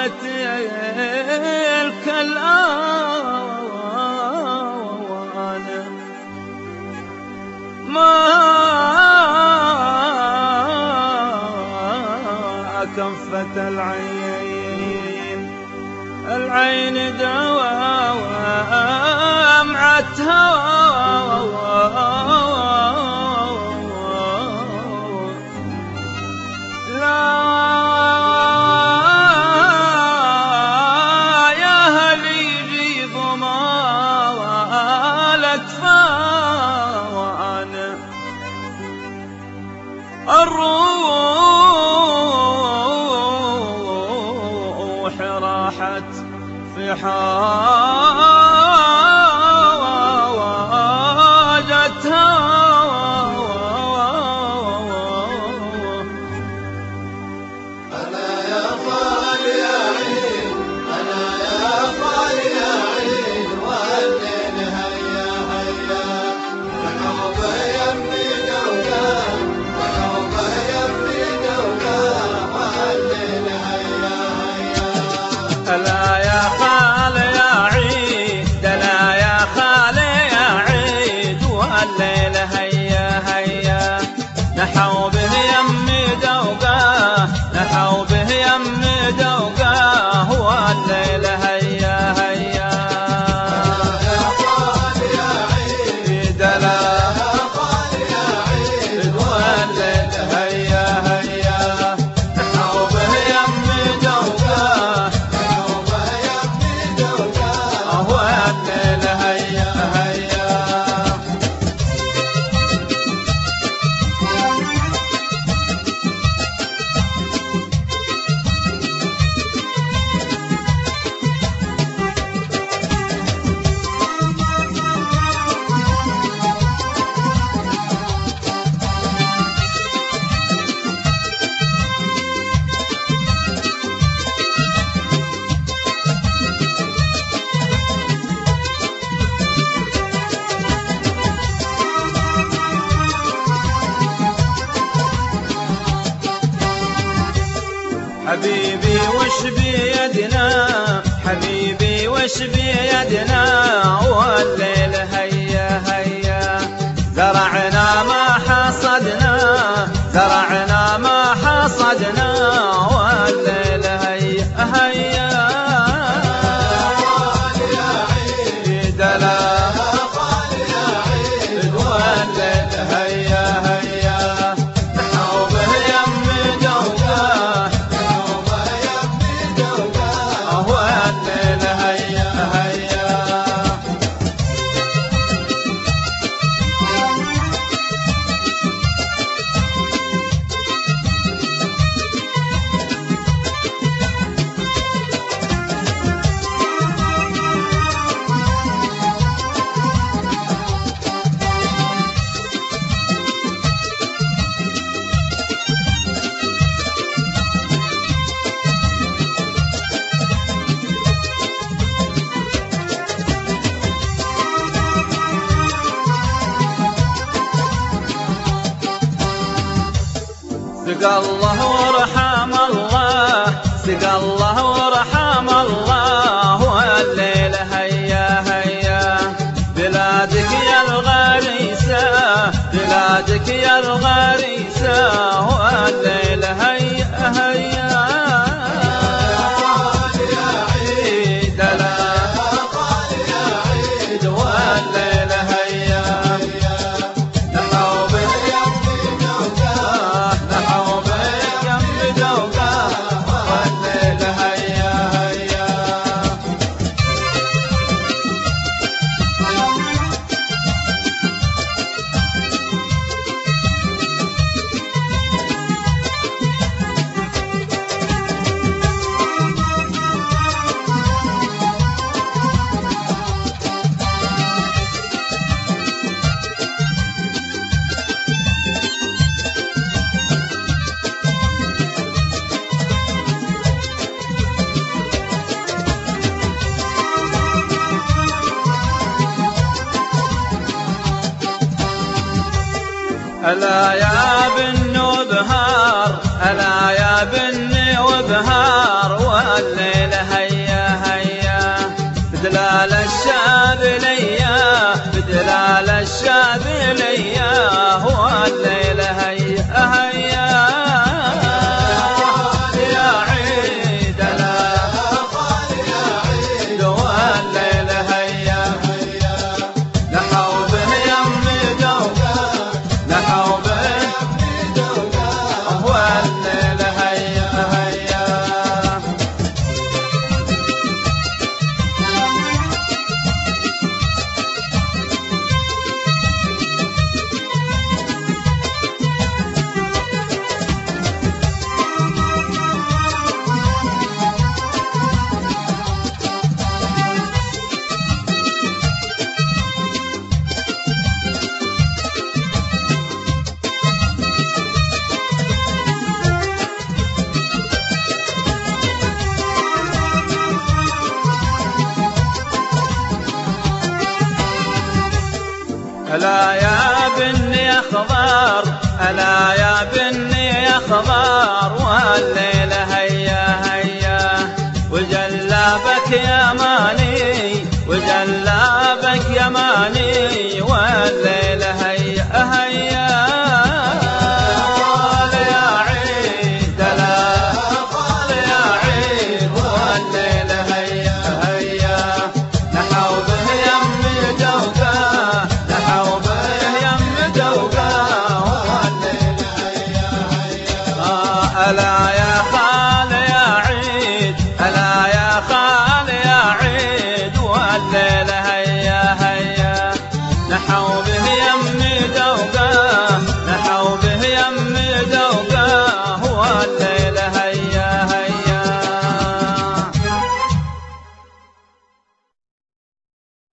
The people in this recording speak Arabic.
تلك الآوان ما كفت العين دمعتها لا يا هليلي ضمالت فاوان الروح راحت في حاجتها أنا يا خال يا عين أنا يا خال يا عين والليل هيا هيا وحوبه يمي دوله وحوبه يمي دوله والليل هيا هيا ألا يا خال يا عيد ألا يا خال يا عيد والليل هيا هيا نحو به يمي دوقاه نحو به يمي دوقاه والليل هيا هيا يا خال يا عيد ألا يا خال يا عيد والليل هيا هيا نحو به يمي دوقاه وحوبه يمي دوله والليل هيا هيا حبيبي وش بيدنا حبيبي وش بيدنا والليل هيا هيا زرعنا ما حصدنا زرعنا ما حصدنا والليل هيا هيا يا عيد دلا يا خال يا عيد والليل هيا هيا نحو به يمي دوقاه وحوبه يمي دوله والليل هيا هيا سقى الله ورحم الله سقى الله ورحم الله والليل هيا هيا بلادك يا الغريسة بلادك يا الغريسة والليل هيا هيا يا عيد دلا يا خال يا عيد والليل هيا نحو به يمي دوله نحو به يمي دوقاه والليل هيا هيا ألا يا بن وبهار ألا يا بن وبهار بهار والليل هيا هيا بدلال الشاذلية بدلال الشاذلية والليل هيا هيا يا عيد والليل هيا نحوا به يم دوقة نحوا به والليل هيا هيا ألا يا بني أخضر ألا يا بني أخضر والليل هيا هيا وجلابك يا ماني وجلابك يا ماني والليل هيا هيا يا عيد يا عيد والليل هيا هيا نحوا به يم دوقة نحوا به يم دوقة والليل هيا هيا ألا يا خال يا عيد ألا يا خال يا عيد والليل هيا هيا نحوا به يم دوقة نحوا به يم دوقة